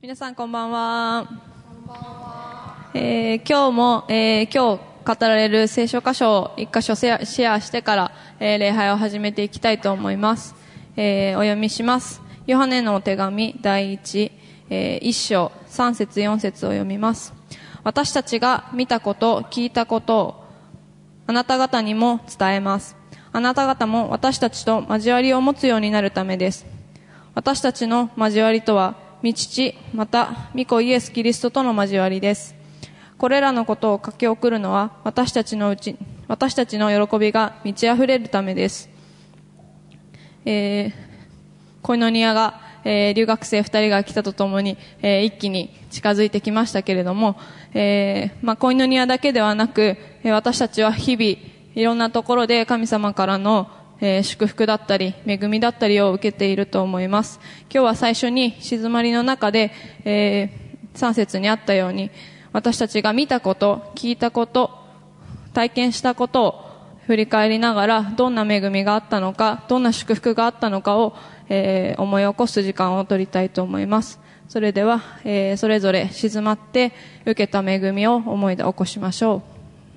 皆さんこんばんは。今日も、今日語られる聖書箇所を一箇所シェアしてから、礼拝を始めていきたいと思います。お読みします。ヨハネのお手紙第1、1章3節4節を読みます。私たちが見たこと聞いたことをあなた方にも伝えます。あなた方も私たちと交わりを持つようになるためです。私たちの交わりとは御父また御子イエス・キリストとの交わりです。これらのことを書き送るのは私たちの喜びが満ち溢れるためです。コイノニアが、留学生2人が来たとともに、一気に近づいてきましたけれども、コイノニアだけではなく、私たちは日々いろんなところで神様からの祝福だったり恵みだったりを受けていると思います。今日は最初に静まりの中で、3節にあったように私たちが見たこと聞いたこと体験したことを振り返りながらどんな恵みがあったのかどんな祝福があったのかを、思い起こす時間を取りたいと思います。それでは、それぞれ静まって受けた恵みを思い起こしましょう。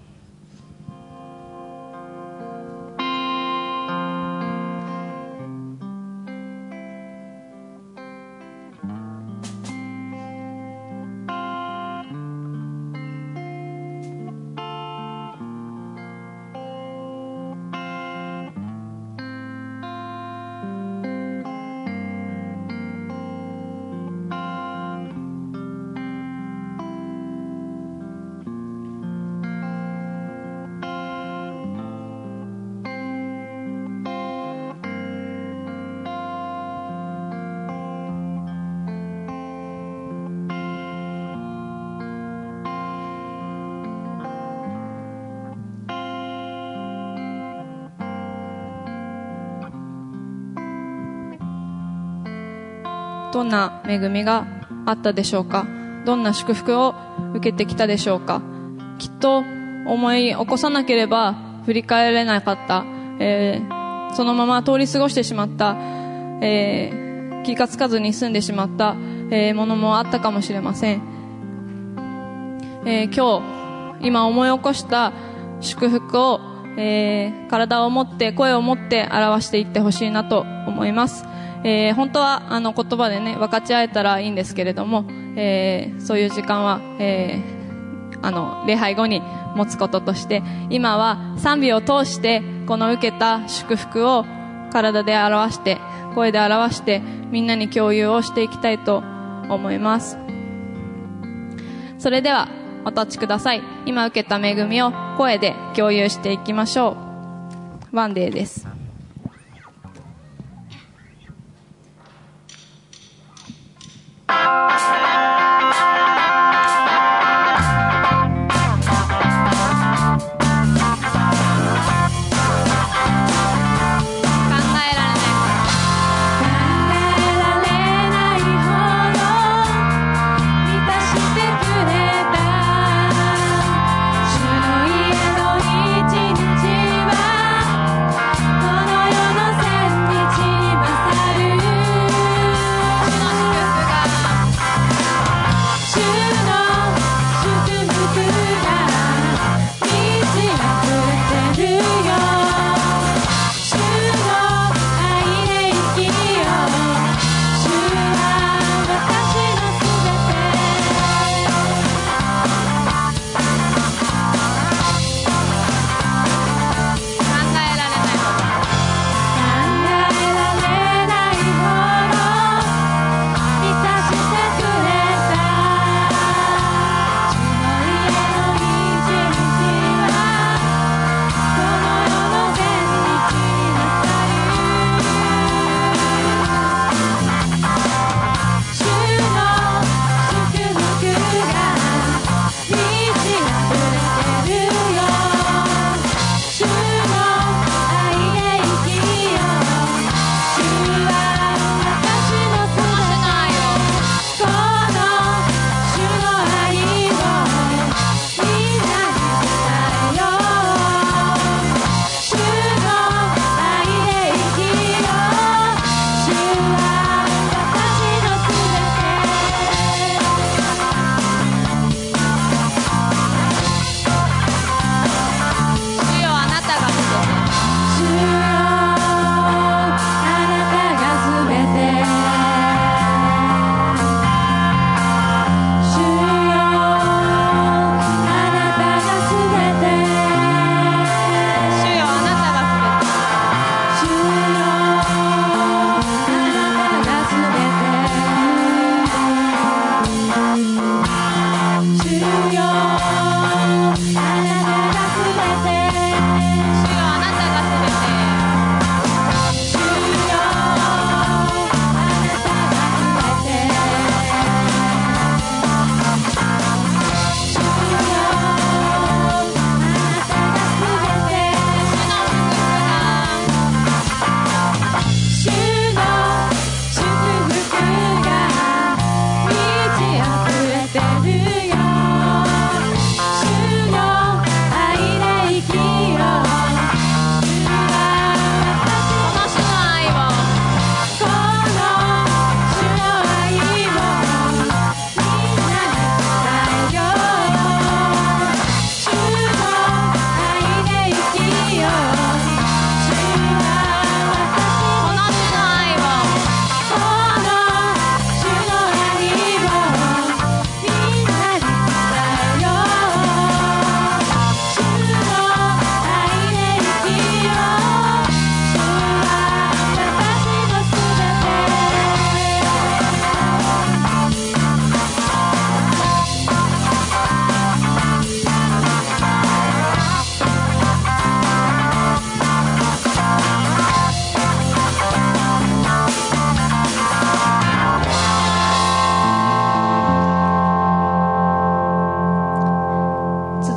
どんな恵みがあったでしょうか。どんな祝福を受けてきたでしょうか。きっと思い起こさなければ振り返れなかった、そのまま通り過ごしてしまった、気がつかずに済んでしまった、ものもあったかもしれません。今思い起こした祝福を、体を持って声を持って表していってほしいなと思います。本当は言葉でね分かち合えたらいいんですけれども、そういう時間は、礼拝後に持つこととして今は賛美を通してこの受けた祝福を体で表して声で表してみんなに共有をしていきたいと思います。それではお立ちください。今受けた恵みを声で共有していきましょう。ワンデーです。 主の家の一日は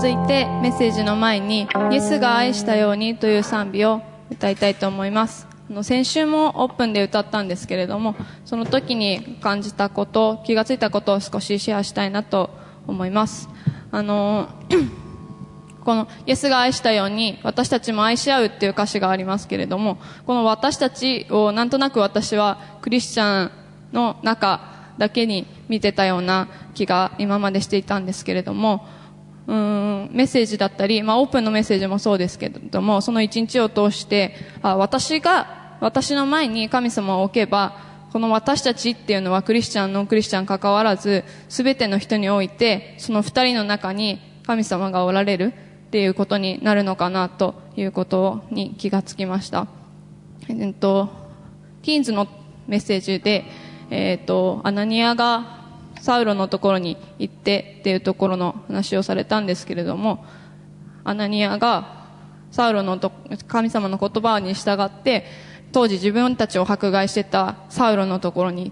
続いてメッセージの前にイエスが愛したようにという賛美を歌いたいと思います。先週もオープンで歌ったんですけれども、その時に感じたこと、気がついたことを少しシェアしたいなと思います。このイエスが愛したように私たちも愛し合うっていう歌詞がありますけれども、この私たちをなんとなく私はクリスチャンの中だけに見てたような気が今までしていたんですけれども、メッセージだったり、オープンのメッセージもそうですけれども、その一日を通して私の前に神様を置けば、この私たちっていうのはクリスチャンノンクリスチャン関わらず全ての人においてその二人の中に神様がおられるっていうことになるのかなということに気がつきました。ティーンズのメッセージで、アナニアがサウロのところに行ってっていうところの話をされたんですけれども、アナニアがサウロの神様の言葉に従って当時自分たちを迫害してたサウロのところに行って、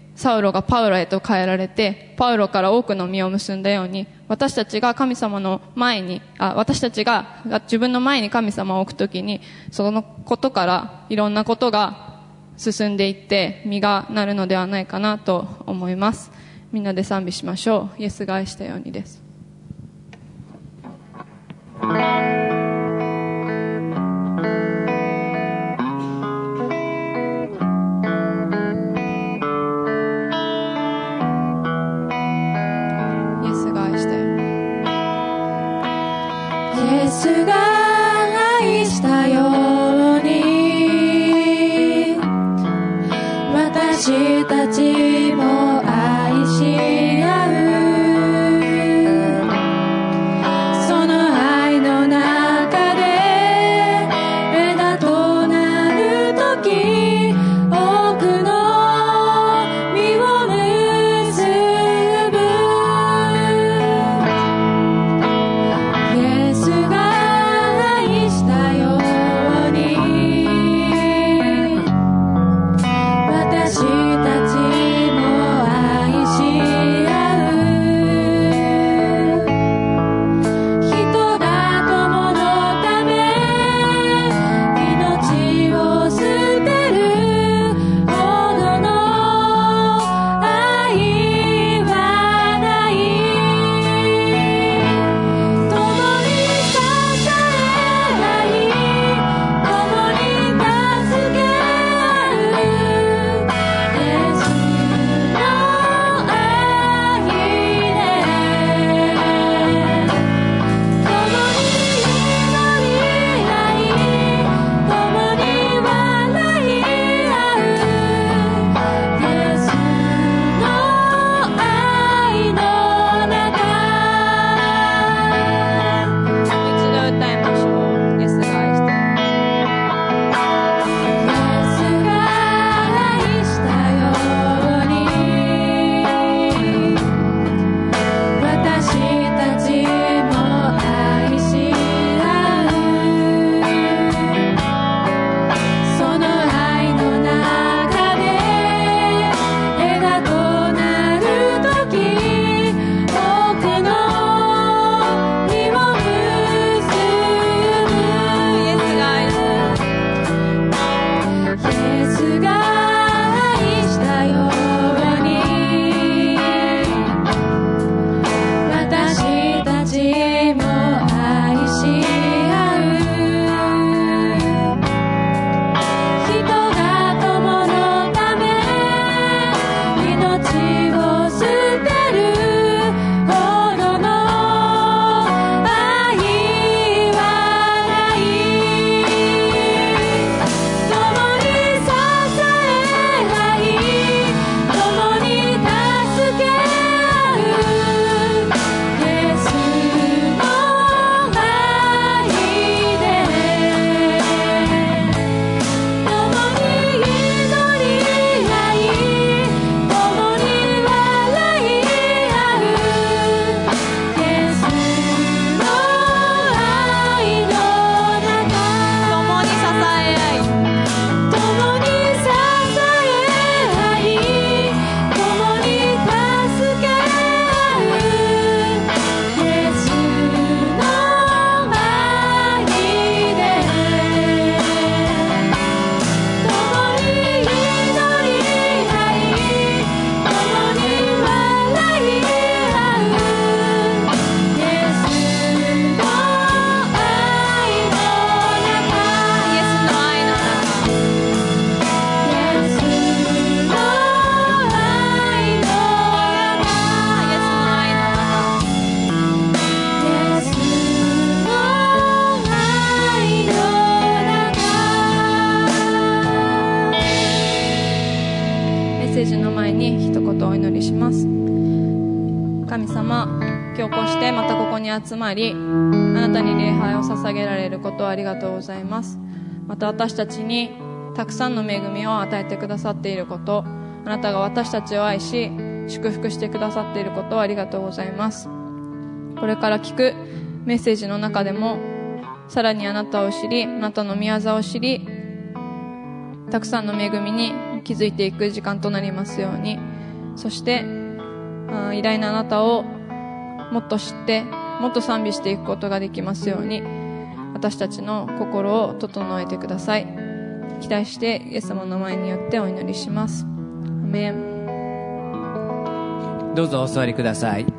サウロがパウロへと変えられてパウロから多くの実を結んだように、私たちが神様の前に私たちが自分の前に神様を置くときに、そのことからいろんなことが進んでいって実がなるのではないかなと思います。みんなで賛美しましょう。イエスが愛したようにです。イエスが愛したように。 イエスが愛したように私たちも愛し合う。その愛の中で枝となるとき、多くの実を結ぶ。イエスがます。神様、今日こうしてまたここに集まり、あなたに礼拝を捧げられることをありがとうございます。また私たちにたくさんの恵みを与えてくださっていること、あなたが私たちを愛し祝福してくださっていることをありがとうございます。これから聞くメッセージの中でもさらにあなたを知り、あなたの御業を知り、たくさんの恵みに気づいていく時間となりますように、そして偉大なあなたをもっと知ってもっと賛美していくことができますように、私たちの心を整えてください。期待してイエス様の名前によってお祈りします。アメン。 どうぞお座りください。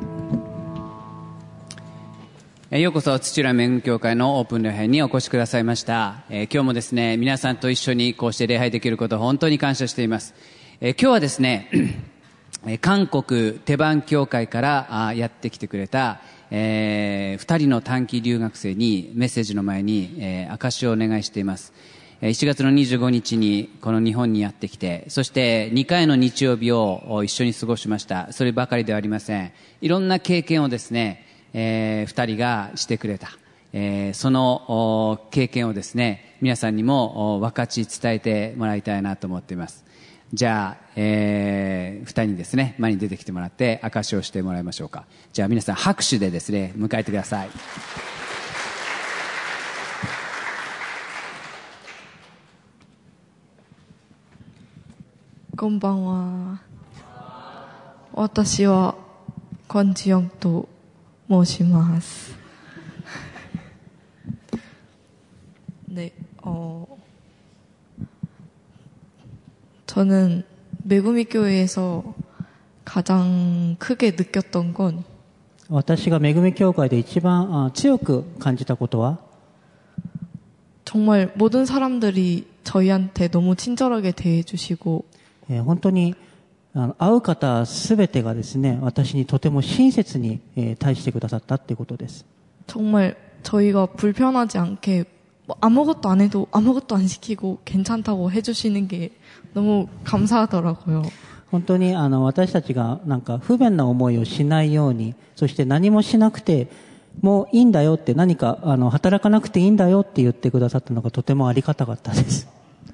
ようこそ土浦恵み教会のオープン礼拝にお越しくださいました。今日もですね、皆さんと一緒にこうして礼拝できることを本当に感謝しています。今日はですね韓国テバン教会からやってきてくれた、2人の短期留学生にメッセージの前に、証しをお願いしています。1月の25日にこの日本にやってきて、そして2回の日曜日を一緒に過ごしました。そればかりではありません。いろんな経験をですね、2人がしてくれた。その経験をですね、皆さんにも分かち伝えてもらいたいなと思っています。じゃあ、2人にですね、前に出てきてもらって証しをしてもらいましょうか。じゃあ皆さん拍手でですね、迎えてください。 こんばんは。私は권지영と申します。네, 저는 메구미 교회에서 가장 크게 느꼈던 건 私が恵み教会で一番強く感じたことは 정말 모든 사람들이 저희한테 너무 친절하게 대해주시고 本当に会う方すべてがですね、私にとても親切に対してくださったってことです。 정말 저희가 불편하지 않게 아무것도 안 해도 아무것도 안 시키고 괜찮다고 해주시는 게 너무 감사하더라고요. 本当に私たちがなんか不便な思いをしないように、そして何もしなくてもういいんだよって、何か働かなくていいんだよって言ってくださったのがとてもありがたかったです。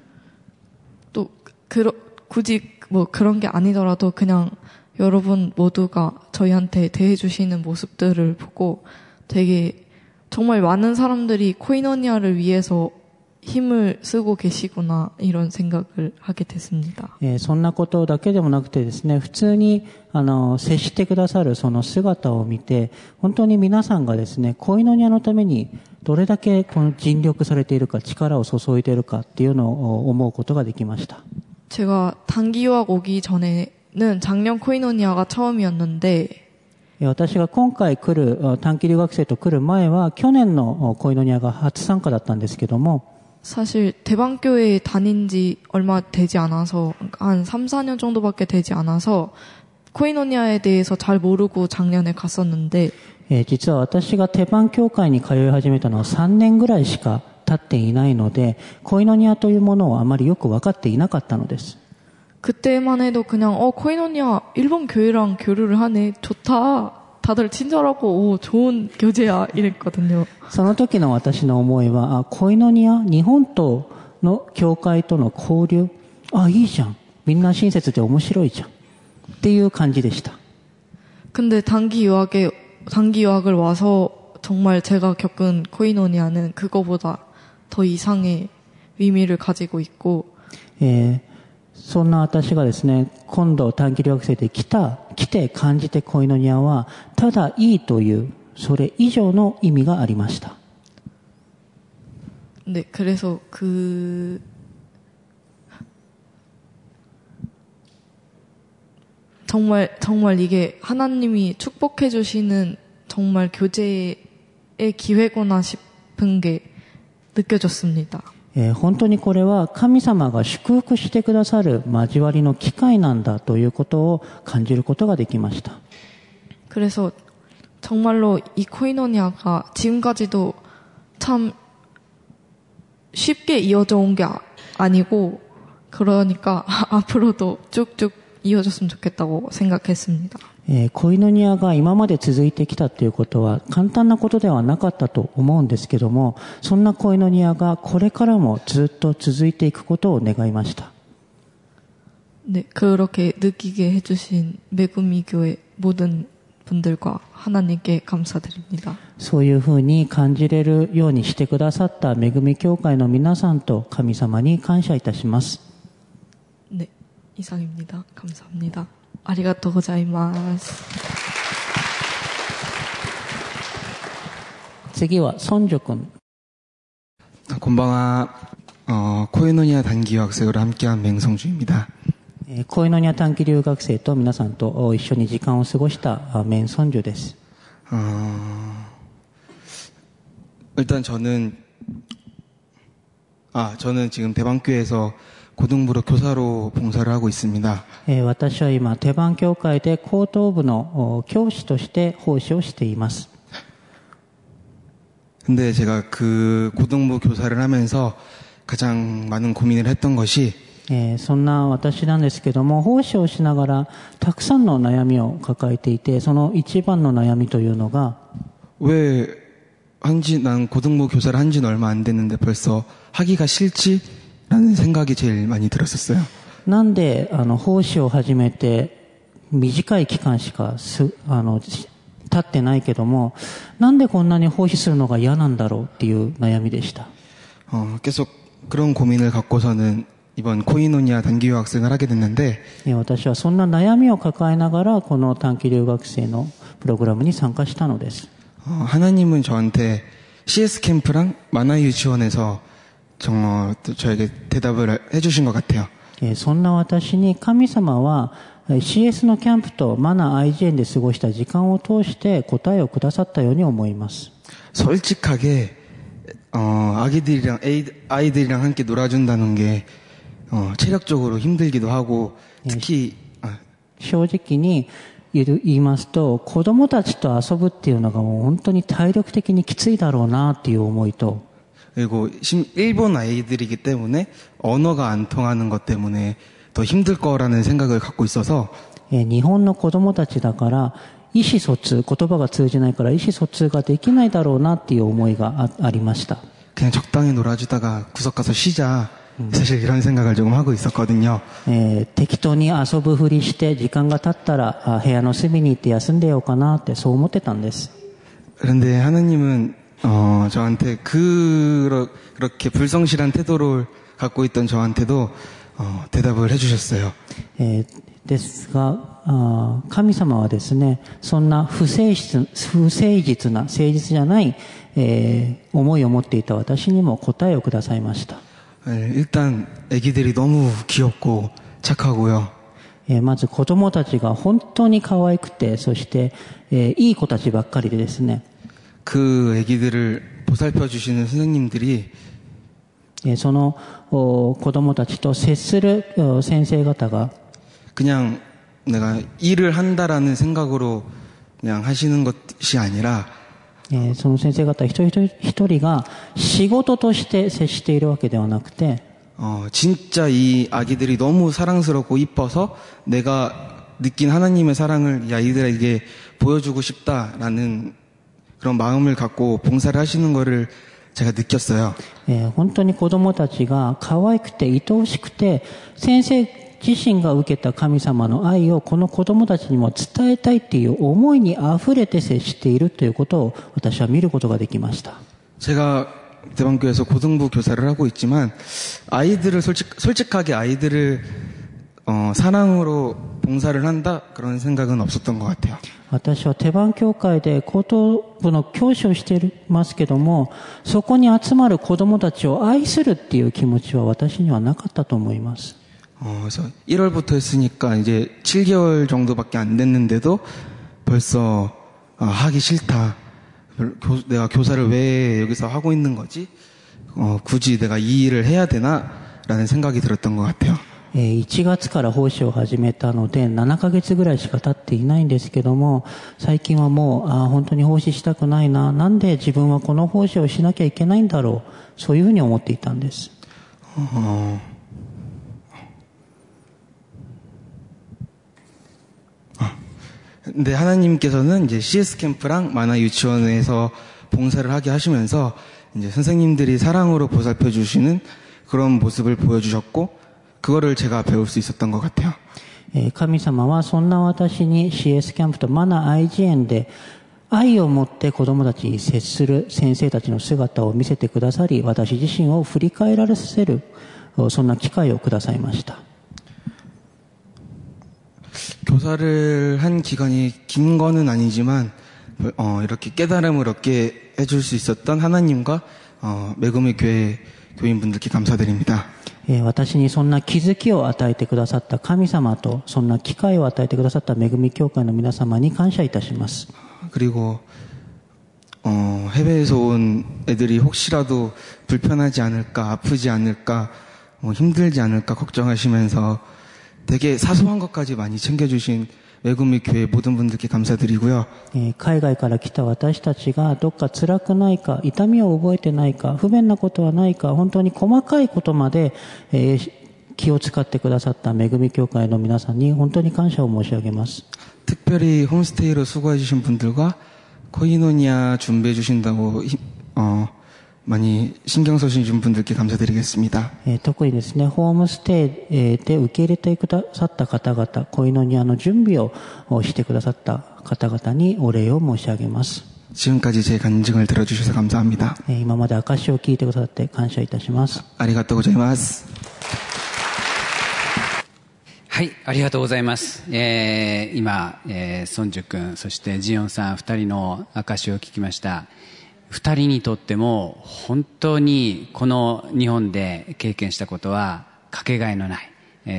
또 굳이 뭐 그런 게 아니더라도 그냥 여러분 모두가 저희한테 대해주시는 모습들을 보고 되게 정말 많은 사람들이 코이노니아를 위해서 힘을 쓰고 계시구나 이런 생각을 하게 됐습니다. そんなことだけでもなくてですね、普通に接してくださるその姿を見て、本当に皆さんがですね、コイノニアのためにどれだけこの尽力されているか、力を注いでいるかっていうのを思うことができました。 제가 단기 유학 오기 전에는 작년 코이노니아가 처음이었는데 私が今回来る短期留学生と来る前は去年のコイノニアが初参加だったんですけども 사실 대방교회에 다닌 지 얼마 되지 않아서 한 3, 4년 정도밖에 되지 않아서 코이노니아에 대해서 잘 모르고 작년에 갔었는데 実は私がテバン教会に通い始めたのは3年ぐらいしか経っていないので、コイノニアというものをあまりよく分かっていなかったのです。 그때만 해도 그냥 코이노니아 일본 교회랑 교류를 하네, 좋다, 다들 친절하고 좋은 교제야 이랬거든요. その時の私の思いは、コイノニア、日本との教会との交流、いいじゃん、みんな親切で面白いじゃんっていう感じでした。 근데 단기 유학을 와서 정말 제가 겪은 코이노니아는 그거보다 더 이상의 의미를 가지고 있고 そんな私がですね、今度短期留学生で来て感じてコイノニアは、ただいいという、それ以上の意味がありました。 네, 그래서 정말 이게 하나님이 축복해 주시는 정말 교제의 기회구나 싶은 게 느껴졌습니다. 本当にこれは神様が祝福してくださる交わりの機会なんだということを感じることができました。 그래서 정말로 이 코이노니아가 지금까지도 참 쉽게 이어져 온 게 아니고, 그러니까 앞으로도 쭉쭉 이어졌으면 좋겠다고 생각했습니다. コイノニアが今まで続いてきたということは簡単なことではなかったと思うんですけども、そんなコイノニアがこれからもずっと続いていくことを願いました。 네, 그렇게 느끼게 해주신 메구미 교회 모든 분들과 하나님께 감사드립니다. そういうふうに感じれるようにしてくださった恵み教会の皆さんと神様に感謝いたします。 네, 이상입니다. 감사합니다. 아리가또 고자이마스. 次は孫女君。 こんばんは。 코에노니아 단기 유학생으로 함께한 맹성주입니다. コイノニア短期留学生と皆さんと一緒に時間を過ごしたメンソンジュです。 일단 저는 지금 대방교회에서 고등부로 교사로 봉사를 하고 있습니다. 私は今テバン教会で高等部の教師として奉仕をしています。 근데 제가 그 고등부 교사를 하면서 가장 많은 고민을 했던 것이 そんな私なんですけども、奉仕をしながらたくさんの悩みを抱えていて、その一番の悩みというのが、 왜 난 고등부 교사를 한 지는 얼마 안 됐는데 벌써 하기가 싫지라는 생각이 제일 많이 들었었어요. なんで奉仕を始めて短い期間しか経ってないけども、なんでこんなに奉仕するのが嫌なんだろうっていう悩みでした。 계속 그런 고민을 갖고서는 이번 코이노니아 단기 유학생을 하게 됐는데, 私はそんな悩みを抱えながらこの短期留学生のプログラムに参加したのです。 하나님은 저한테 CS 캠프랑 만화 유치원에서 저에게 대답을 해주신 것 같아요. そんな私に神様は CS のキャンプとマナー IGN で過ごした時間を通して答えをくださったように思います。 솔직하게 아이들이랑 함께 놀아준다는 게 체력적으로 힘들기도 하고 특히 正直に言いますと、子供たちと遊ぶっていうのがもう本当に体力的にきついだろうなっていう思いと、 그리고 일본 아이들이기 때문에 언어가 안 통하는 것 때문에 더 힘들 거라는 생각을 갖고 있어서 日本の子供たちだから意思疎通、言葉が通じないから意思疎通ができないだろうなっていう思いがありました。 그냥 적당히 놀아주다가 구석 가서 쉬자. 사실 이런 생각을 조금 하고 있었거든요. 適当に遊ぶふりして時間が経ったら部屋の隅に行って休んでようかなってそう思ってたんです。 그런데 하나님은 저한테 그렇게 불성실한 태도를 갖고 있던 저한테도 대답을 해주셨어요. ですが神様はですね、そんな不誠実な誠実じゃない、思いを持っていた私にも答えをくださいました。 일단 아기들이 너무 귀엽고 착하고요. まず子供たちが本当に可愛くて、そして、いい子たちばっかりでですね。 그 아기들을 보살펴 주시는 선생님들이 その子供たちと接する先生方が 그냥 내가 일을 한다라는 생각으로 그냥 하시는 것이 아니라 その先生方一人一人が仕事として接しているわけではなくて、 진짜 이 아기들이 너무 사랑스럽고 이뻐서 내가 느낀 하나님의 사랑을 이 아이들에게 보여주고 싶다라는 그런 마음을 갖고 봉사를 하시는 거를 제가 느꼈어요. 本当に子供たちが可愛くて愛おしくて、先生自身が受けた神様の愛をこの子供たちにも伝えたいっていう思いに溢れて接しているということを私は見ることができました。 제가 대방교회에서 고등부 교사를 하고 있지만 아이들을 솔직하게 아이들을 사랑으로 봉사를 한다 그런 생각은 없었던 것 같아요. 私はテバン教会で高等部の教師をしていますけども、そこに集まる子供たちを愛するっていう気持ちは私にはなかったと思います。 그래서 1월부터 했으니까 이제 7개월 정도밖에 안 됐는데도 벌써 하기 싫다. 내가 교사를 왜 여기서 하고 있는 거지? 굳이 내가 이 일을 해야 되나? 라는 생각이 들었던 것 같아요. 1月から奉仕を始めたので7ヶ月ぐらいしか経っていないんですけども、最近はもう本当に奉仕したくないな、なんで自分はこの奉仕をしなきゃいけないんだろう、そういうふうに思っていたんです。 근데 하나님께서는 이제 CS 캠프랑 만화 유치원에서 봉사를 하게 하시면서 이제 선생님들이 사랑으로 보살펴 주시는 그런 모습을 보여주셨고 그거를 제가 배울 수 있었던 것 같아요. 神様はそんな私に CS キャンプとマナ愛児園で愛を持って子供たちに接する先生たちの姿を見せてくださり、私自身を振り返らせる、そんな機会をくださいました。 교사를 한 기간이 긴 거는 아니지만 이렇게 깨달음을 얻게 해줄 수 있었던 하나님과 매금의 교회 교인분들께 감사드립니다. 私にそんな気づきを与えてくださった神様とそんな機会を与えてくださった恵み教会の皆様に感謝いたします。 그리고 해외에서 온 애들이 혹시라도 불편하지 않을까, 아프지 않을까, 힘들지 않을까 걱정하시면서 되게 사소한 것까지 많이 챙겨주신 매금의 교회 모든 분들께 감사드리고요. 海外から来た私たちがどっか辛くないか、痛みを覚えてないか、不便なことはないか、本当に細かいことまで、気を使ってくださった恵み教会の皆さんに本当に感謝を申し上げます。 특별히 홈스테이로 수고해주신 분들과 코이노니아 준비해주신다고 많이 신경 써주신 분들께 감사드리겠습니다. 特にですね、ホームステイで受け入れてくださった方々、コイノニアの準備をしてくださった方々にお礼を申し上げます。 지금까지 제 간증을 들어주셔서 감사합니다. 今まで証を聞いてくださって感謝いたします。 아리가또 고자이마스. はい、ありがとうございます。今、ソンジュ君、そしてジヨンさん二人の証を聞きました。二人にとっても本当にこの日本で経験したことはかけがえのない、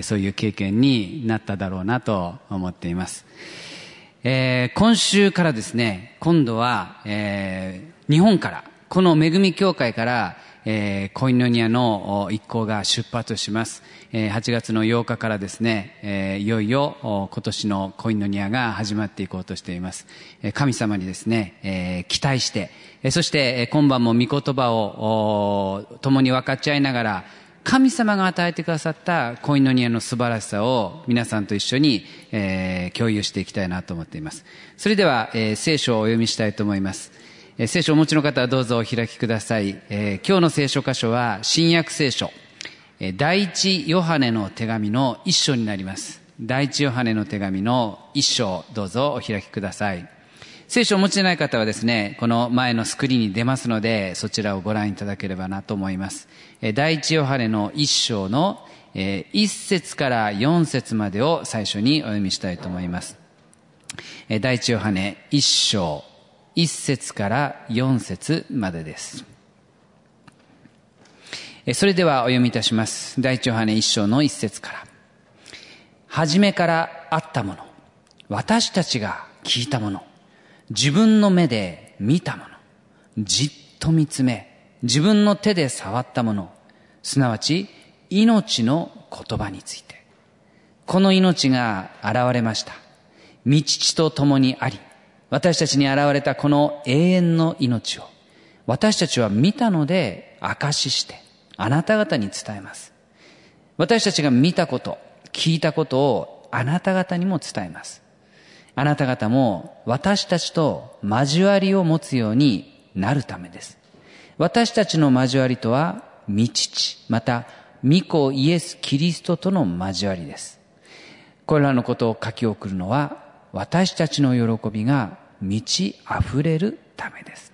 そういう経験になっただろうなと思っています。今週からですね、今度は、日本から、この恵み教会から、コイノニアの一行が出発します。8月の8日からですね、いよいよ今年のコイノニアが始まっていこうとしています。神様にですね、期待して、そして今晩も御言葉を共に分かち合いながら、神様が与えてくださったコイノニアの素晴らしさを皆さんと一緒に、共有していきたいなと思っています。それでは、聖書をお読みしたいと思います。聖書をお持ちの方はどうぞお開きください。今日の聖書箇所は新約聖書、第一ヨハネの手紙の一章になります。第一ヨハネの手紙の一章、どうぞお開きください。聖書をお持ちでない方はですね、この前のスクリーンに出ますので、そちらをご覧いただければなと思います。第一ヨハネの一章の1節から4節までを最初にお読みしたいと思います。第一ヨハネ一章1節から4節までです。それではお読みいたします。第一ヨハネ一章の1節から。初めからあったもの、私たちが聞いたもの、自分の目で見たもの、じっと見つめ、自分の手で触ったもの、すなわち命の言葉について。この命が現れました。御父と共にあり、私たちに現れたこの永遠の命を私たちは見たので証ししてあなた方に伝えます。私たちが見たこと、聞いたことをあなた方にも伝えます。あなた方も私たちと交わりを持つようになるためです。私たちの交わりとは御父、また御子イエス・キリストとの交わりです。これらのことを書き送るのは私たちの喜びが満ち溢れるためです。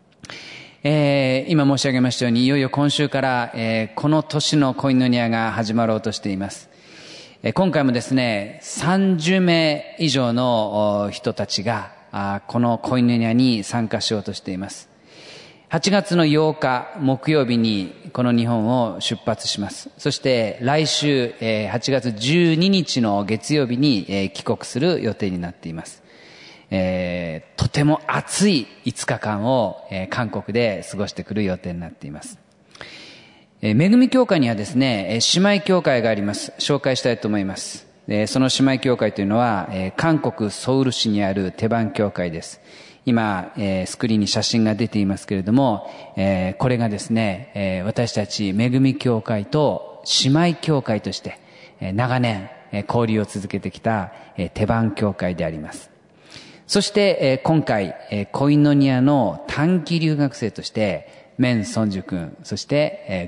今申し上げましたように、いよいよ今週から、この年のコイノニアが始まろうとしています。今回もですね、30名以上の人たちがこのコイノニアに参加しようとしています。8月の8日木曜日にこの日本を出発します。そして来週8月12日の月曜日に帰国する予定になっています。とても暑い5日間を韓国で過ごしてくる予定になっています。恵み教会にはですね、姉妹教会があります。紹介したいと思います。その姉妹教会というのは韓国ソウル市にあるテバン教会です。今スクリーンに写真が出ていますけれども、これがですね、私たち恵み教会と姉妹教会として長年交流を続けてきたテバン教会であります。 そして、今回、コイノニアの短期留学生として、メン・ソンジュ君、そして、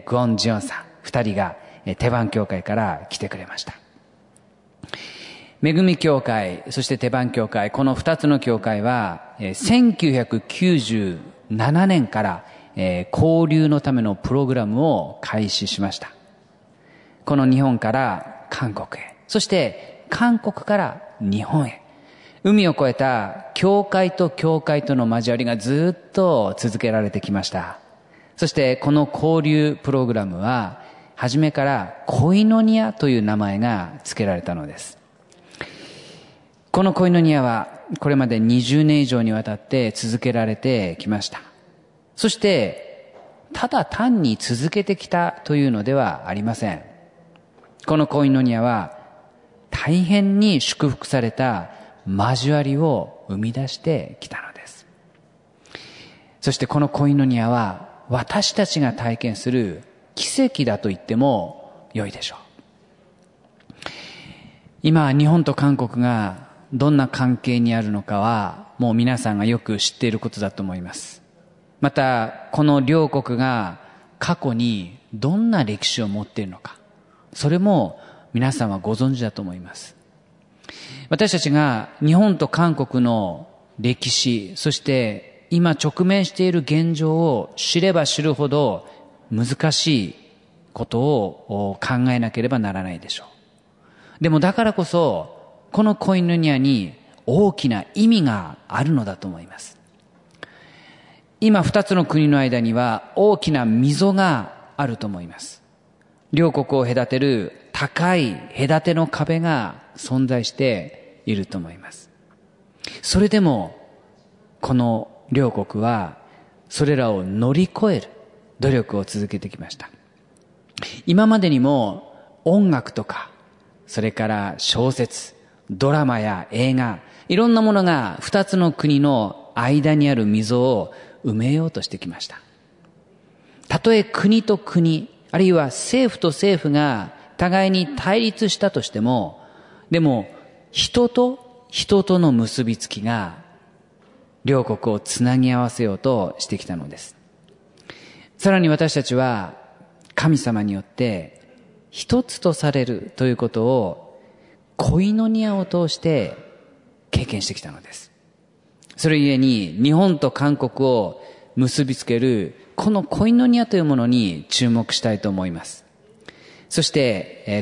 グオン・ジョンさん、二人が、テバン教会から来てくれました。恵み教会、そしてテバン教会、この二つの教会は、1997年から、交流のためのプログラムを開始しました。この日本から韓国へ、そして韓国から日本へ、海を越えた教会と教会との交わりがずっと続けられてきました。そしてこの交流プログラムは、初めからコイノニアという名前が付けられたのです。このコイノニアはこれまで20年以上にわたって続けられてきました。そしてただ単に続けてきたというのではありません。このコイノニアは大変に祝福された交わりを生み出してきたのです。そしてこのコイノニアは私たちが体験する奇跡だと言っても良いでしょう。今日本と韓国がどんな関係にあるのかはもう皆さんがよく知っていることだと思います。またこの両国が過去にどんな歴史を持っているのか、それも皆さんはご存知だと思います。私たちが日本と韓国の歴史、そして今直面している現状を知れば知るほど難しいことを考えなければならないでしょう。でもだからこそこのコイノニアに大きな意味があるのだと思います。今二つの国の間には大きな溝があると思います。両国を隔てる高い隔ての壁が存在していると思います。それでもこの両国はそれらを乗り越える努力を続けてきました。今までにも音楽とか、それから小説、ドラマや映画、いろんなものが二つの国の間にある溝を埋めようとしてきました。たとえ国と国、あるいは政府と政府が互いに対立したとしても、でも人と人との結びつきが両国をつなぎ合わせようとしてきたのです。さらに私たちは神様によって一つとされるということをコイノニアを通して経験してきたのです。それゆえに日本と韓国を結びつけるこのコイノニアというものに注目したいと思います。そして、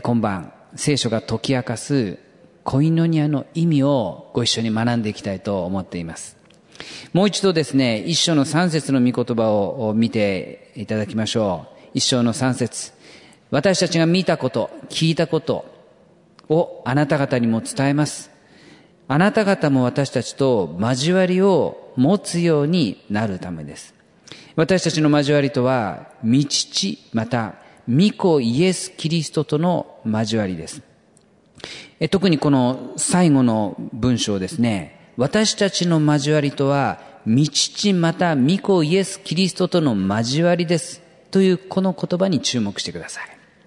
今晩聖書が解き明かすコイノニアの意味をご一緒に学んでいきたいと思っています。もう一度ですね、一章の3節の御言葉を見ていただきましょう。一章の3節。私たちが見たこと、聞いたことをあなた方にも伝えます。あなた方も私たちと交わりを持つようになるためです。私たちの交わりとは、御父また御子イエス・キリストとの交わりです。特にこの最後の文章ですね、私たちの交わりとは、御父また御子イエス・キリストとの交わりですというこの言葉に注目してください。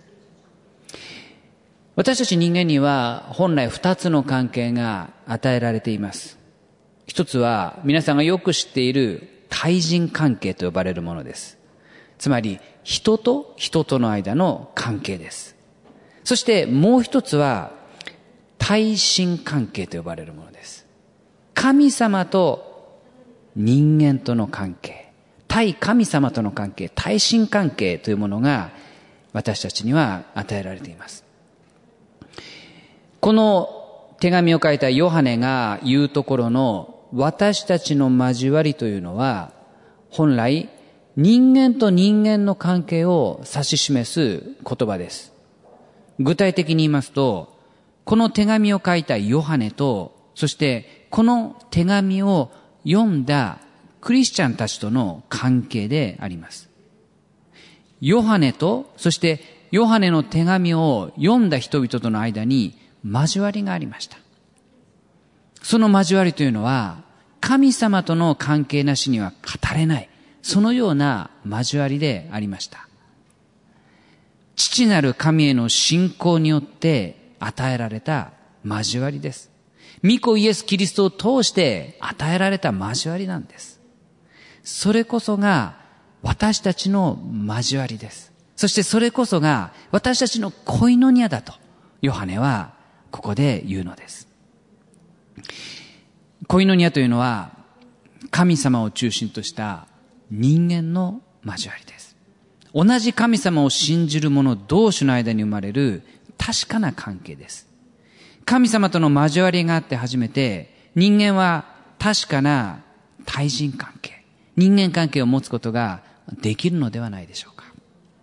私たち人間には本来二つの関係が与えられています。一つは皆さんがよく知っている対人関係と呼ばれるものです。つまり人と人との間の関係です。そしてもう一つは対神関係と呼ばれるものです。神様と人間との関係、対神様との関係、対神関係というものが私たちには与えられています。この手紙を書いたヨハネが言うところの私たちの交わりというのは、本来人間と人間の関係を指し示す言葉です。具体的に言いますと、この手紙を書いたヨハネと、そしてこの手紙を読んだクリスチャンたちとの関係であります。ヨハネと、そしてヨハネの手紙を読んだ人々との間に交わりがありました。その交わりというのは、神様との関係なしには語れない、そのような交わりでありました。父なる神への信仰によって与えられた交わりです。 御子イエス・キリストを通して与えられた交わりなんです。それこそが私たちの交わりです。そしてそれこそが私たちのコイノニアだとヨハネはここで言うのです。コイノニアというのは神様を中心とした人間の交わりです。同じ神様を信じる者同士の間に生まれる確かな関係です。神様との交わりがあって初めて人間は確かな対人関係、人間関係を持つことができるのではないでしょうか。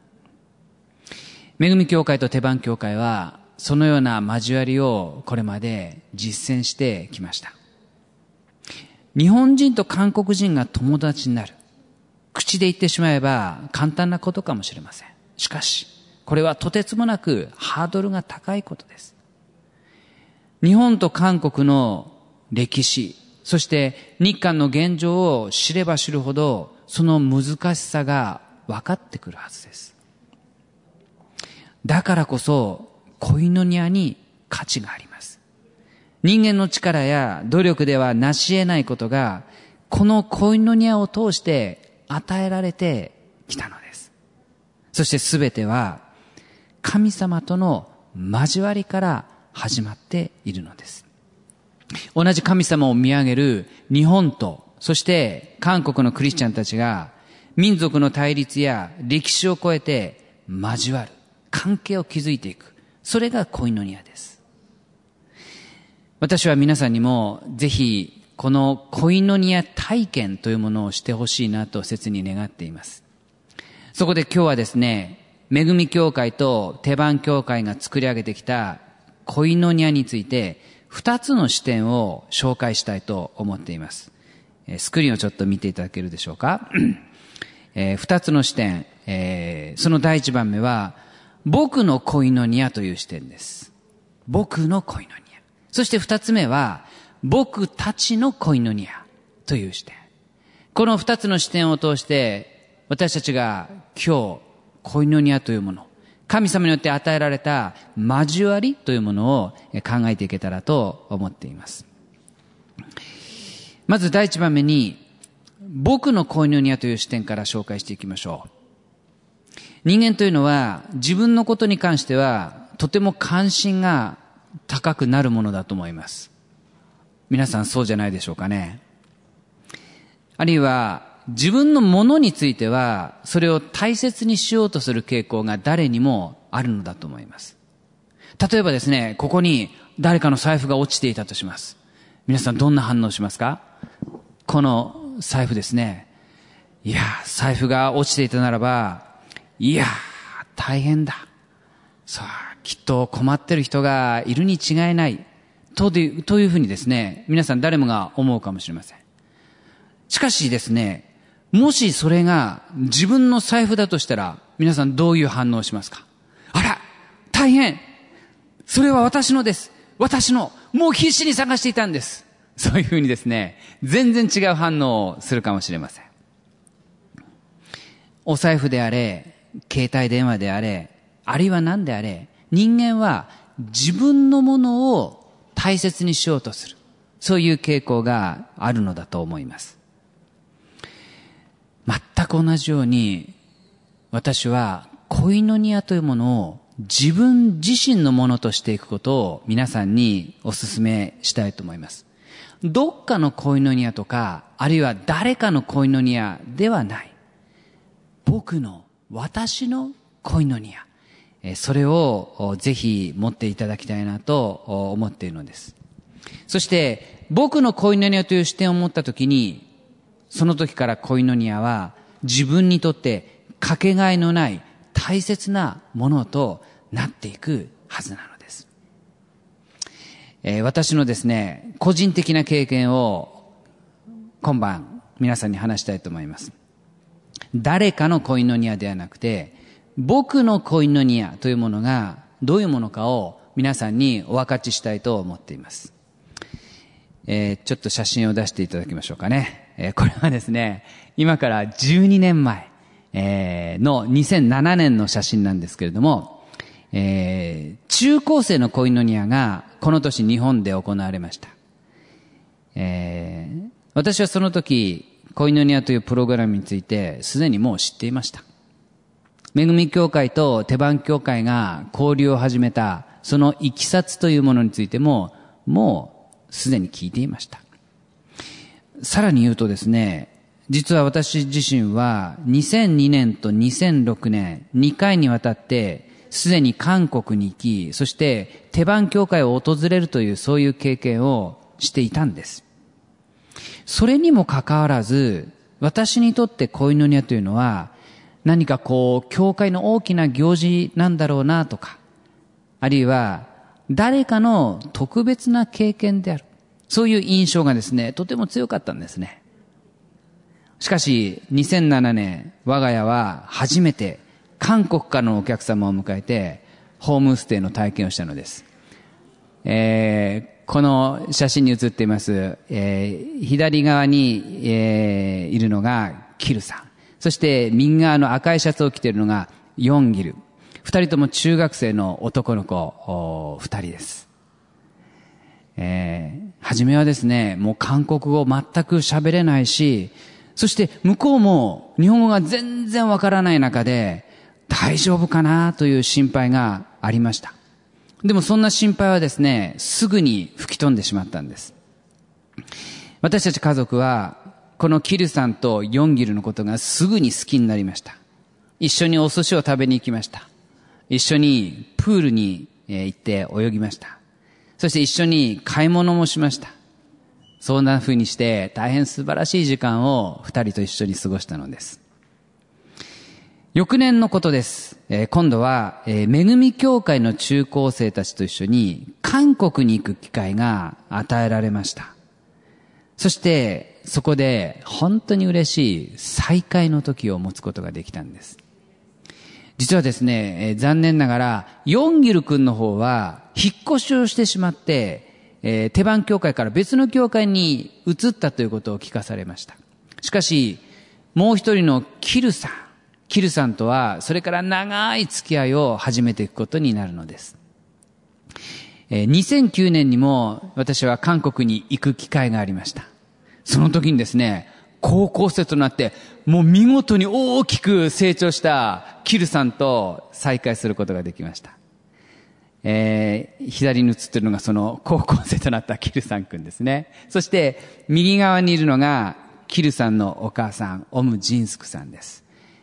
恵み教会と手番教会はそのような交わりをこれまで実践してきました。日本人と韓国人が友達になる。口で言ってしまえば簡単なことかもしれません。しかし、これはとてつもなくハードルが高いことです。日本と韓国の歴史、そして日韓の現状を知れば知るほど、その難しさが分かってくるはずです。だからこそ、コイノニアに価値があります。人間の力や努力では成し得ないことが、このコイノニアを通して与えられてきたのです。そしてすべては、神様との交わりから始まっているのです。同じ神様を見上げる日本と、そして韓国のクリスチャンたちが、民族の対立や歴史を超えて交わる、関係を築いていく。それがコイノニアです。私は皆さんにもぜひこのコイノニア体験というものをしてほしいなと切に願っています。そこで今日はですね、恵み教会と手番教会が作り上げてきたコイノニアについて2つの視点を紹介したいと思っています。スクリーンをちょっと見ていただけるでしょうか。2つの視点、その第1番目は僕のコイノニアという視点です。僕のコイノニア。そして2つ目は僕たちのコイノニアという視点。この2つの視点を通して私たちが今日コイノニアというもの、神様によって与えられた交わりというものを考えていけたらと思っています。まず第1番目に僕のコイノニアという視点から紹介していきましょう。人間というのは自分のことに関してはとても関心が高くなるものだと思います。皆さんそうじゃないでしょうかね。あるいは自分のものについてはそれを大切にしようとする傾向が誰にもあるのだと思います。例えばですね、ここに誰かの財布が落ちていたとします。皆さんどんな反応しますか？この財布ですね。いや、財布が落ちていたならば、いや、大変だ。さあ、きっと困ってる人がいるに違いない。というふうにですね、皆さん誰もが思うかもしれません。しかしですね、もしそれが自分の財布だとしたら、皆さんどういう反応をしますか？あら、大変。それは私のです。私の。もう必死に探していたんです。そういうふうにですね、全然違う反応をするかもしれません。お財布であれ、携帯電話であれ、あるいは何であれ、人間は自分のものを大切にしようとする。そういう傾向があるのだと思います。全く同じように、私はコイノニアというものを自分自身のものとしていくことを皆さんにお勧めしたいと思います。どっかのコイノニアとか、あるいは誰かのコイノニアではない。僕の、私のコイノニア。それをぜひ持っていただきたいなと思っているのです。そして、僕のコイノニアという視点を持ったときに、その時からコイノニアは自分にとってかけがえのない大切なものとなっていくはずなのです。私のですね、個人的な経験を今晩皆さんに話したいと思います。誰かのコイノニアではなくて、僕のコイノニアというものがどういうものかを皆さんにお分かちしたいと思っています。ちょっと写真を出していただきましょうかね。これはですね、今から12年前の2007年の写真なんですけれども、中高生のコイノニアがこの年日本で行われました。 私はその時、コイノニアというプログラムについてすでにもう知っていました。恵み教会とテバン教会が交流を始めた、そのいきさつというものについても、もうすでに聞いていました。さらに言うとですね、実は私自身は2002年と2006年、2回にわたってすでに韓国に行き、そしてテバン教会を訪れるというそういう経験をしていたんです。それにもかかわらず、私にとってコイノニアというのは、何か教会の大きな行事なんだろうなとか、あるいは誰かの特別な経験である。そういう印象がですね、とても強かったんですね。しかし、2007年、我が家は初めて韓国からのお客様を迎えて、ホームステイの体験をしたのです。この写真に写っています、左側に、いるのがキルさん。そして右側の赤いシャツを着ているのがヨンギル。二人とも中学生の男の子二人です。初めはですね、もう韓国語全く喋れないし、そして向こうも日本語が全然わからない中で大丈夫かなという心配がありました。でもそんな心配はですね、すぐに吹き飛んでしまったんです。私たち家族はこのキルさんとヨンギルのことがすぐに好きになりました。一緒にお寿司を食べに行きました。一緒にプールに行って泳ぎました。そして一緒に買い物もしました。そんな風にして大変素晴らしい時間を二人と一緒に過ごしたのです。翌年のことです。今度は、恵み教会の中高生たちと一緒に韓国に行く機会が与えられました。そしてそこで本当に嬉しい再会の時を持つことができたんです。実はですね、残念ながらヨンギル君の方は引っ越しをしてしまって、テバン教会から別の教会に移ったということを聞かされました。しかしもう一人のキルさんとはそれから長い付き合いを始めていくことになるのです。2009年にも私は韓国に行く機会がありました。その時にですね、高校生となってもう見事に大きく成長したキルさんと再会することができました。左に写っているのがその高校生となったキルさんくんですね。そして右側にいるのがキルさんのお母さん、オムジンスクさんです。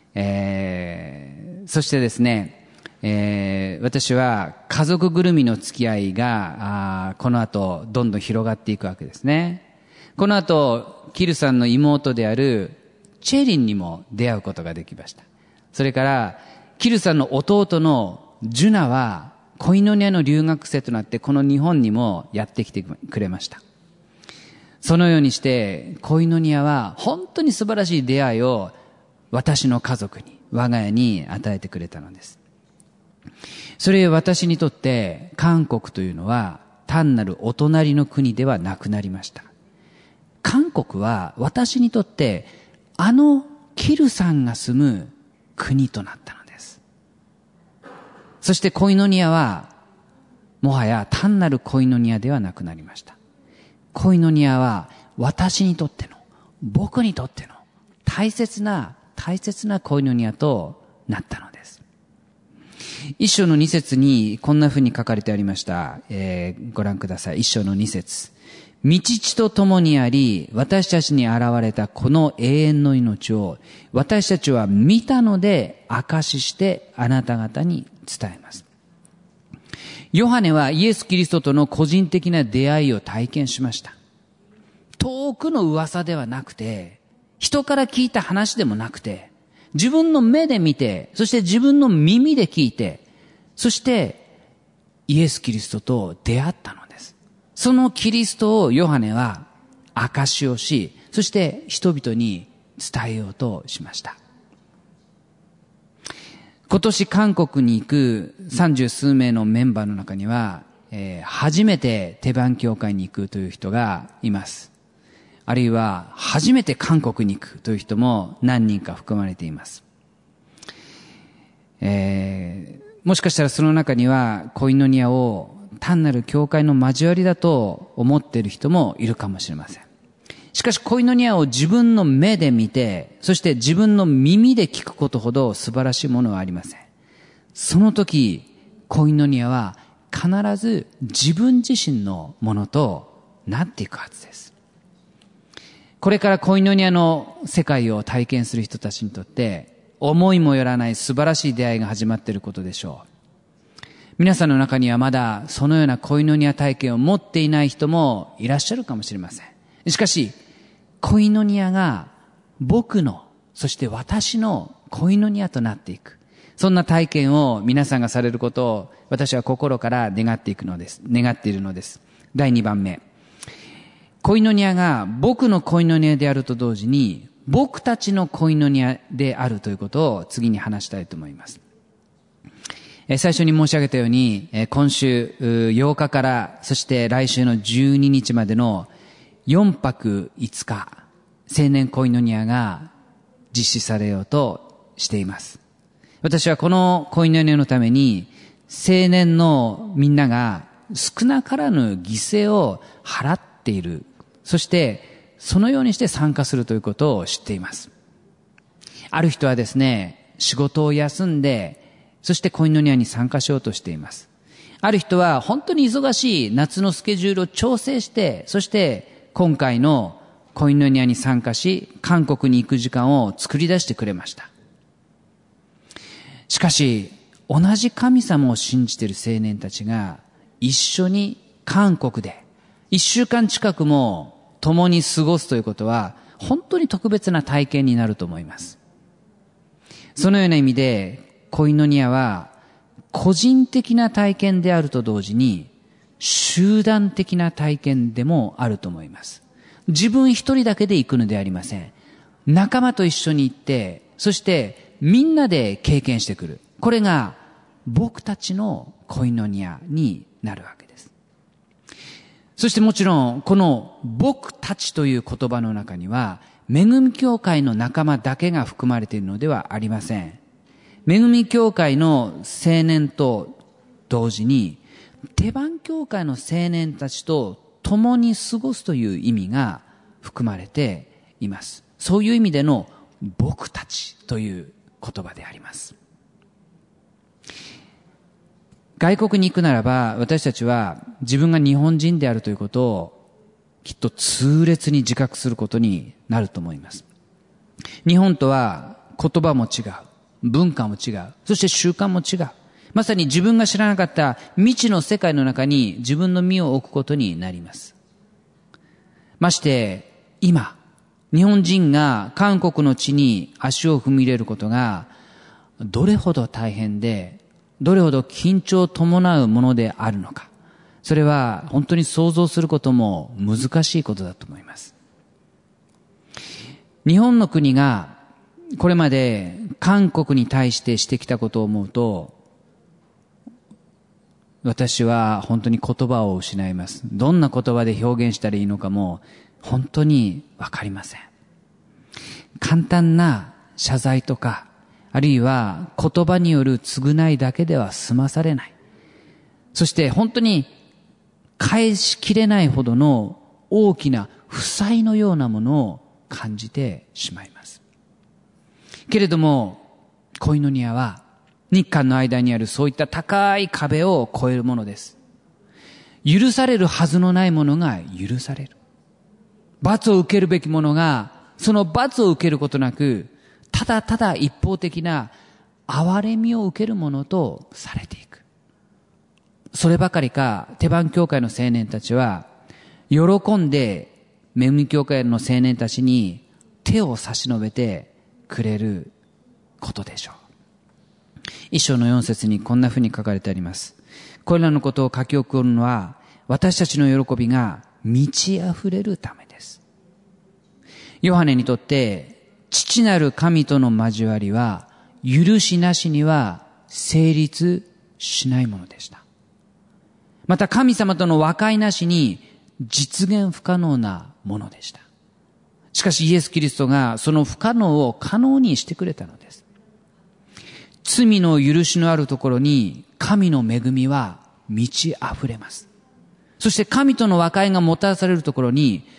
そしてですね、私は家族ぐるみの付き合いがこの後どんどん広がっていくわけですね。この後キルさんの妹であるチェリンにも出会うことができました。それからキルさんの弟のジュナはコイノニアの留学生となってこの日本にもやってきてくれました。そのようにしてコイノニアは本当に素晴らしい出会いを私の家族に、我が家に与えてくれたのです。それ私にとって韓国というのは単なるお隣の国ではなくなりました。韓国は私にとってあのキルさんが住む国となったのです。そしてコイノニアはもはや単なるコイノニアではなくなりました。コイノニアは私にとっての、僕にとっての大切なコイノニアとなったのです。一章の2節にこんな風に書かれてありました。ご覧ください。一章の2節。御父と共にあり、私たちに現れたこの永遠の命を私たちは見たので証ししてあなた方に伝えます。ヨハネはイエス・キリストとの個人的な出会いを体験しました。遠くの噂ではなくて、人から聞いた話でもなくて、自分の目で見て、そして自分の耳で聞いて、そしてイエス・キリストと出会ったのです。そのキリストをヨハネは証しをし、そして人々に伝えようとしました。今年韓国に行く30数名のメンバーの中には、初めてテバン教会に行くという人がいます。あるいは初めて韓国に行くという人も何人か含まれています。もしかしたらその中にはコイノニアを単なる教会の交わりだと思っている人もいるかもしれません。 しかしコイノニアを自分の目で見て、そして自分の耳で聞くことほど素晴らしいものはありません。その時、コイノニアは必ず自分自身のものとなっていくはずです。これからコイノニアの世界を体験する人たちにとって、思いもよらない素晴らしい出会いが始まっていることでしょう。皆さんの中にはまだそのようなコイノニア体験を持っていない人もいらっしゃるかもしれません。しかし、コイノニアが僕の、そして私のコイノニアとなっていく。そんな体験を皆さんがされることを私は心から願っているのです。第2番目。コイノニアが僕のコイノニアであると同時に、僕たちのコイノニアであるということを次に話したいと思います。最初に申し上げたように、今週8日からそして来週の12日までの4泊5日、青年コイノニアが実施されようとしています。私はこのコイノニアのために青年のみんなが少なからぬ犠牲を払っている。そしてそのようにして参加するということを知っています。ある人はですね、仕事を休んで、そしてコイノニアに参加しようとしています。ある人は本当に忙しい夏のスケジュールを調整して、そして今回のコイノニアに参加し、韓国に行く時間を作り出してくれました。しかし、同じ神様を信じている青年たちが一緒に韓国で1週間近くも共に過ごすということは本当に特別な体験になると思います。そのような意味でコイノニアは個人的な体験であると同時に集団的な体験でもあると思います。自分一人だけで行くのではありません。仲間と一緒に行って、そしてみんなで経験してくる。これが僕たちのコイノニアになるわけです。そしてもちろんこの僕たちという言葉の中には恵み教会の仲間だけが含まれているのではありません。恵み教会の青年と同時にテバン教会の青年たちと共に過ごすという意味が含まれています。そういう意味での僕たちという言葉であります。外国に行くならば私たちは自分が日本人であるということをきっと痛烈に自覚することになると思います。日本とは言葉も違う、文化も違う、そして習慣も違う。まさに自分が知らなかった未知の世界の中に自分の身を置くことになります。まして今日本人が韓国の地に足を踏み入れることがどれほど大変でどれほど緊張を伴うものであるのか、それは本当に想像することも難しいことだと思います。日本の国がこれまで韓国に対してしてきたことを思うと、私は本当に言葉を失います。どんな言葉で表現したらいいのかも本当にわかりません。簡単な謝罪とか、あるいは言葉による償いだけでは済まされない。そして本当に返しきれないほどの大きな負債のようなものを感じてしまいます。けれどもコイノニアは日韓の間にあるそういった高い壁を越えるものです。許されるはずのないものが許される。罰を受けるべきものがその罰を受けることなく、ただただ一方的な憐れみを受けるものとされていく。そればかりか、テバン教会の青年たちは喜んで恵み教会の青年たちに手を差し伸べてくれることでしょう。一章の4節にこんなふうに書かれてあります。これらのことを書き送るのは私たちの喜びが満ち溢れるためです。ヨハネにとって父なる神との交わりは許しなしには成立しないものでした。また神様との和解なしに実現不可能なものでした。しかしイエス・キリストがその不可能を可能にしてくれたのです。罪の許しのあるところに神の恵みは満ち溢れます。そして神との和解がもたらされるところに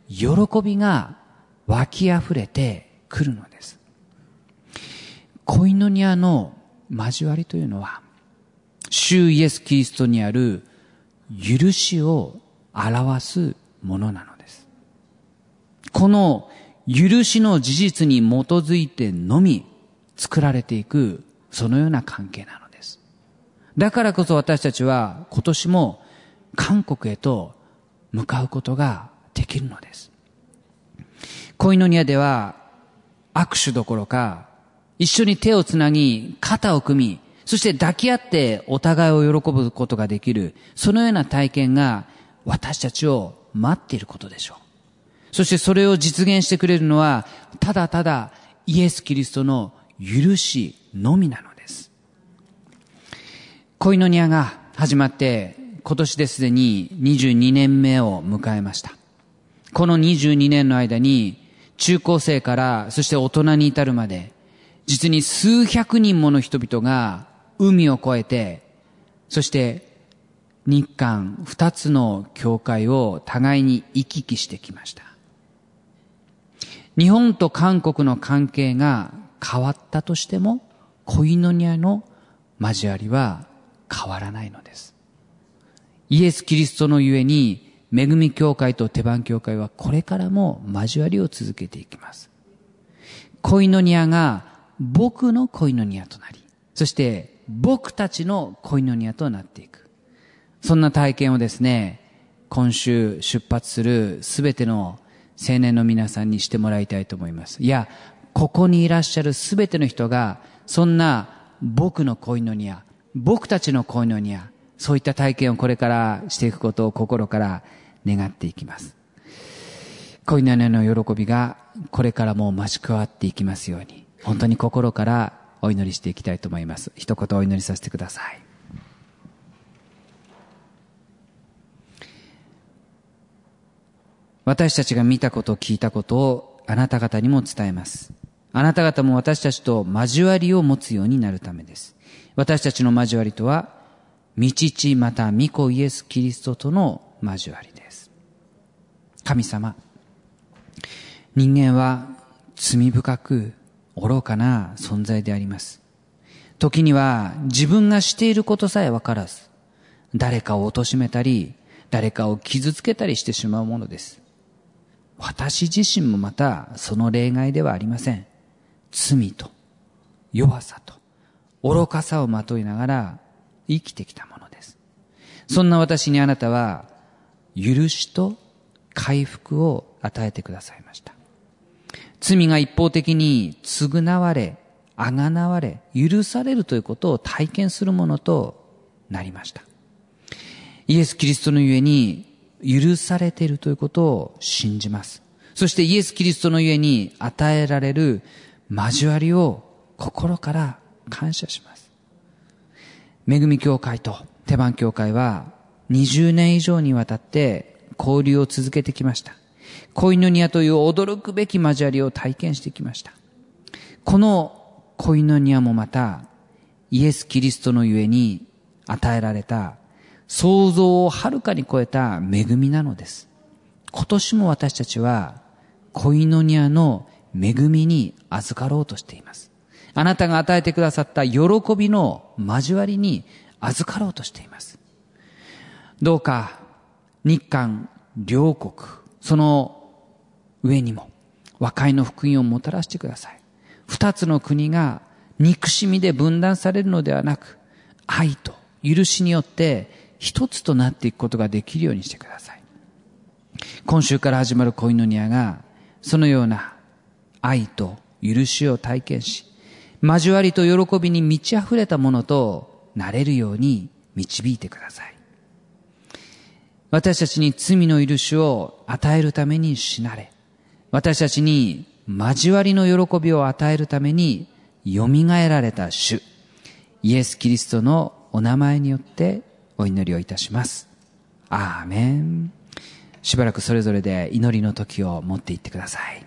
喜びが湧き溢れてくるのです。コイノニアの交わりというのは、主イエス・キリストにある許しを表すものなのです。この許しの事実に基づいてのみ作られていく、そのような関係なのです。だからこそ私たちは今年も韓国へと向かうことができるのです。コイノニアでは握手どころか、一緒に手をつなぎ、肩を組み、そして抱き合ってお互いを喜ぶことができる、そのような体験が私たちを待っていることでしょう。そしてそれを実現してくれるのは、ただただイエス・キリストの許しのみなのです。コイノニアが始まって今年ですでに22年目を迎えました。この22年の間に中高生からそして大人に至るまで実に数百人もの人々が海を越えて、そして日韓二つの教会を互いに行き来してきました。日本と韓国の関係が変わったとしても、コイノニアの交わりは変わらないのです。イエス・キリストのゆえに、恵み教会とテバン教会はこれからも交わりを続けていきます。コイノニアが僕のコイノニアとなり、そして僕たちのコイノニアとなっていく。そんな体験をですね、今週出発するすべての青年の皆さんにしてもらいたいと思います。いや、ここにいらっしゃるすべての人が、そんな僕のコイノニア、僕たちのコイノニア、そういった体験をこれからしていくことを心から願っていきます。コイノニアの喜びがこれからも増し加わっていきますように、本当に心からお祈りしていきたいと思います。一言お祈りさせてください。私たちが見たこと、聞いたことをあなた方にも伝えます。あなた方も私たちと交わりを持つようになるためです。私たちの交わりとは、御父また御子イエス・キリストとの交わりです。神様、人間は罪深く愚かな存在であります。時には自分がしていることさえわからず、誰かを貶めたり、誰かを傷つけたりしてしまうものです。私自身もまたその例外ではありません。罪と弱さと愚かさをまといながら生きてきたものです。そんな私にあなたは許しと回復を与えてくださいました。罪が一方的に償われ、あがなわれ、許されるということを体験するものとなりました。イエス・キリストのゆえに許されているということを信じます。そしてイエス・キリストのゆえに与えられる交わりを心から感謝します。恵み教会とテバン教会は20年以上にわたって交流を続けてきました。コイノニアという驚くべき交わりを体験してきました。このコイノニアもまたイエス・キリストのゆえに与えられた想像をはるかに超えた恵みなのです。今年も私たちはコイノニアの恵みに預かろうとしています。あなたが与えてくださった喜びの交わりに預かろうとしています。どうか日韓両国、その上にも和解の福音をもたらしてください。二つの国が憎しみで分断されるのではなく、愛と許しによって一つとなっていくことができるようにしてください。今週から始まるコイノニアがそのような愛と許しを体験し、交わりと喜びに満ち溢れたものとなれるように導いてください。私たちに罪の許しを与えるために死なれ、私たちに交わりの喜びを与えるためによみがえられた主イエス・キリストのお名前によってお祈りをいたします。アーメン。しばらくそれぞれで祈りの時を持っていってください。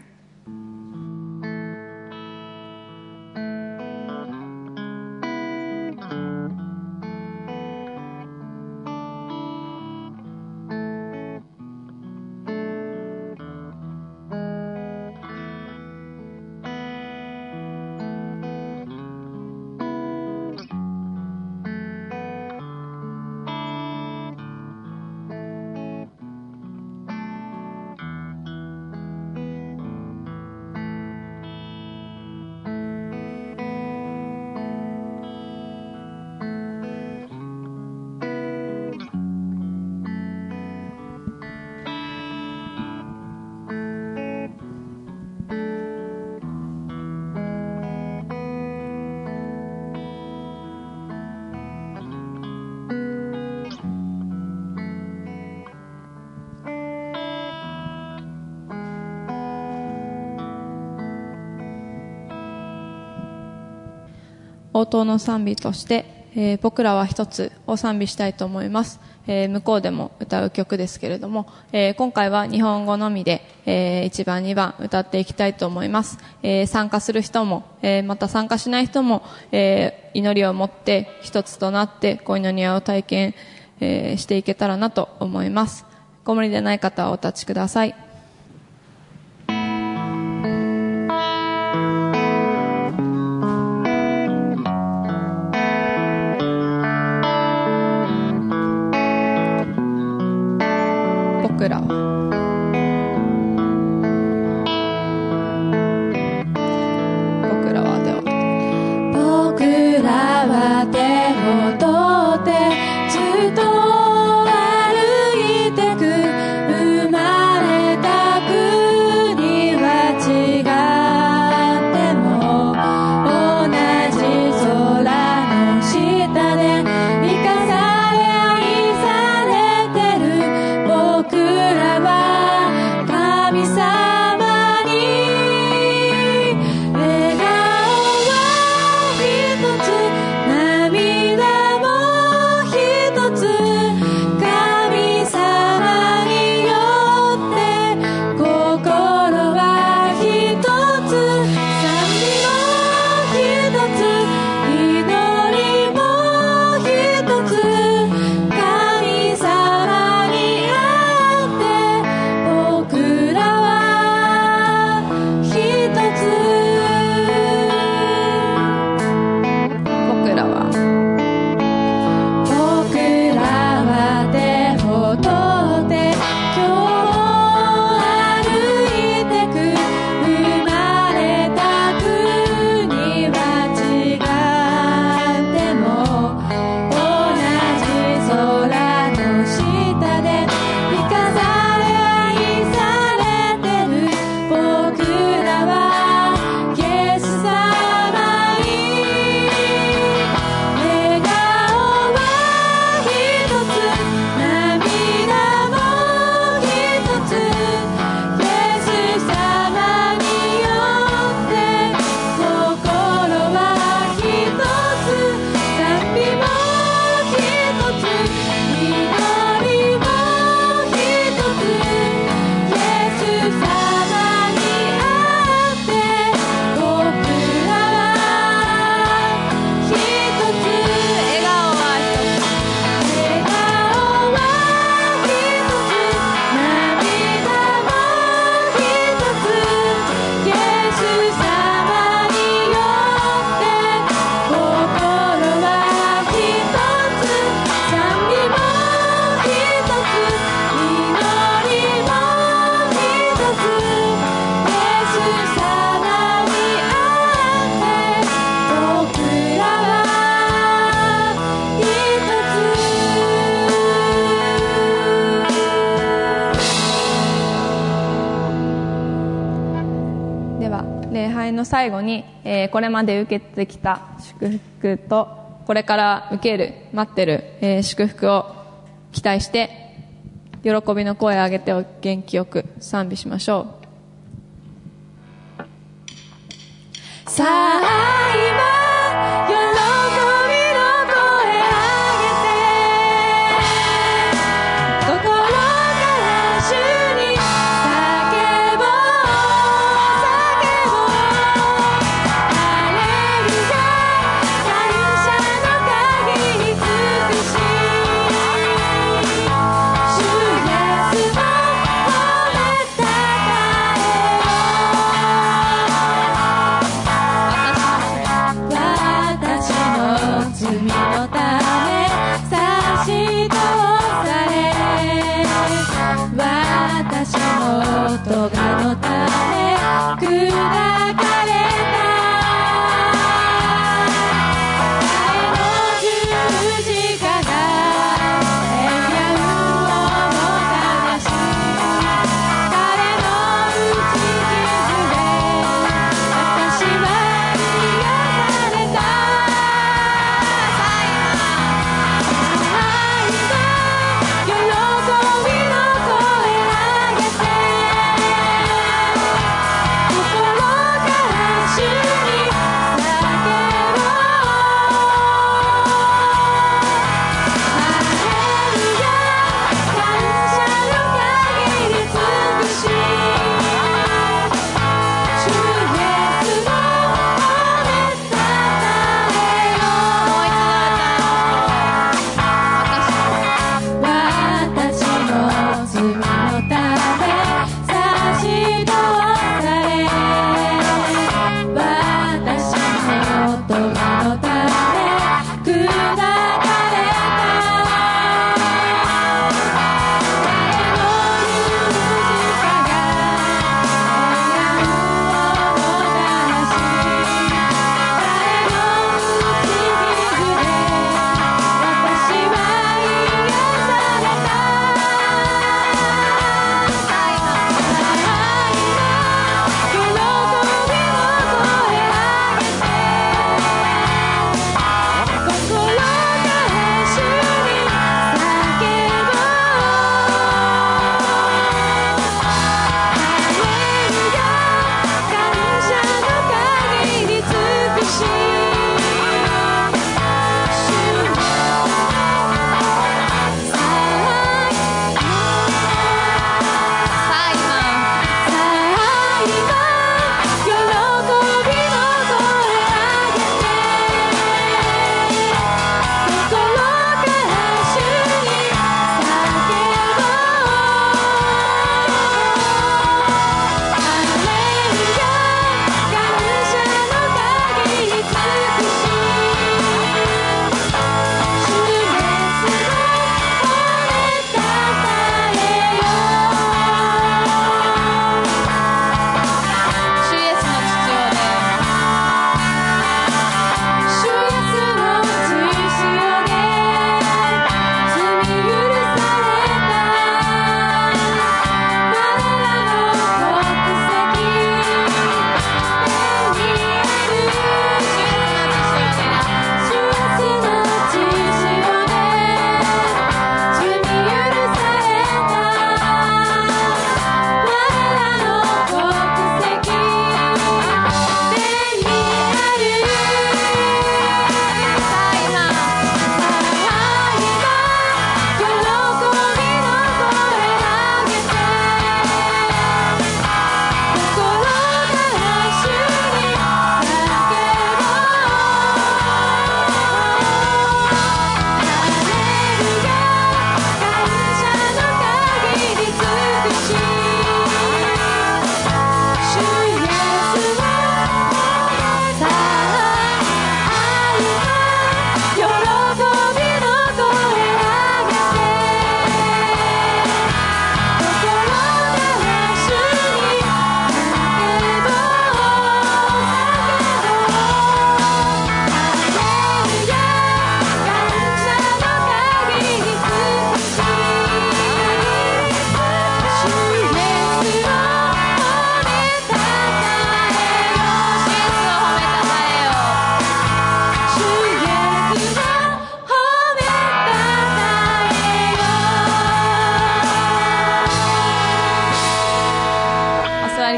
応答の賛美として、僕らは一つを賛美したいと思います。向こうでも歌う曲ですけれども、今回は日本語のみで、1番2番歌っていきたいと思います。参加する人も、また参加しない人も、祈りを持って一つとなってコイノニアを体験、していけたらなと思います。ご無理でない方はお立ちください。僕らは手を取ってずっと歩いてく生まれた国は違っても同じ空の下で生かされ愛されてる僕らは神様に笑顔は一つ涙も一つ神様によって心は一つ賛美も一つ祈りも一つ神様にあって僕らは一つ僕らは手を取って今日歩いてく生まれた国は違っても同じ空の下で生かされ愛されてる僕らはイエス様に笑顔は一つ涙も一つイエス様によって心は一つ賛美も一つ祈りも一つイエス様にあって僕らは一つ笑顔は一つ笑顔は一つ涙も一つイエス様によって心は一つ賛美も一つ祈りも一つイエス様にあって僕らは一つでは礼拝の最後に、これまで受けてきた祝福とこれから受ける待ってる、祝福を期待して喜びの声を上げて元気よく賛美しましょう。 さあ今喜びの声上げて心から主に叫ぼう叫ぼうハレルヤ感謝の限り尽くし主イエスを褒めたたえよ私の罪のため差し通され私の咎のため砕かれた愛の十字架が永遠をもたらし彼の打ち傷で私は癒された喜びの声上げて心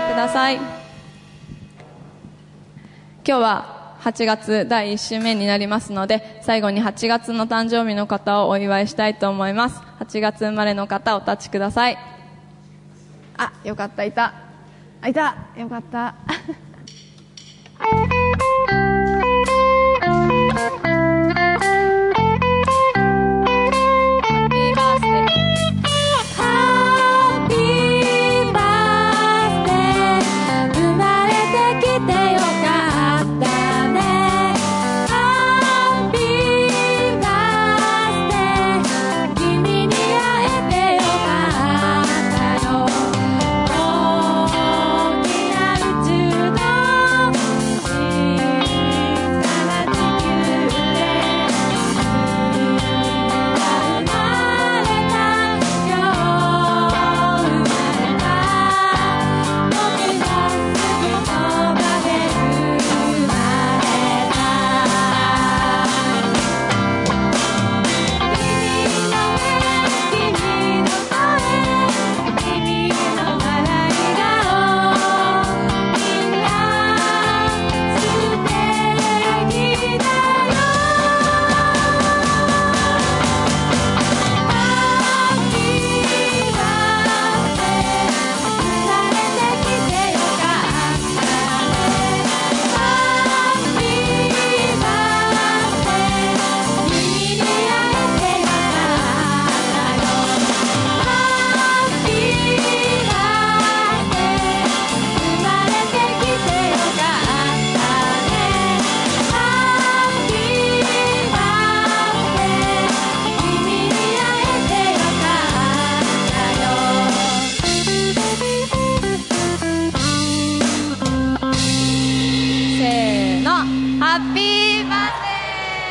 ください。今日は8月第1週目になりますので、最後に8月の誕生日の方をお祝いしたいと思います。8月生まれの方お立ちください。あ、よかった、いた。あ、いた。よかった。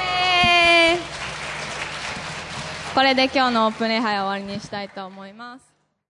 これで今日のオープン礼拝を終わりにしたいと思います。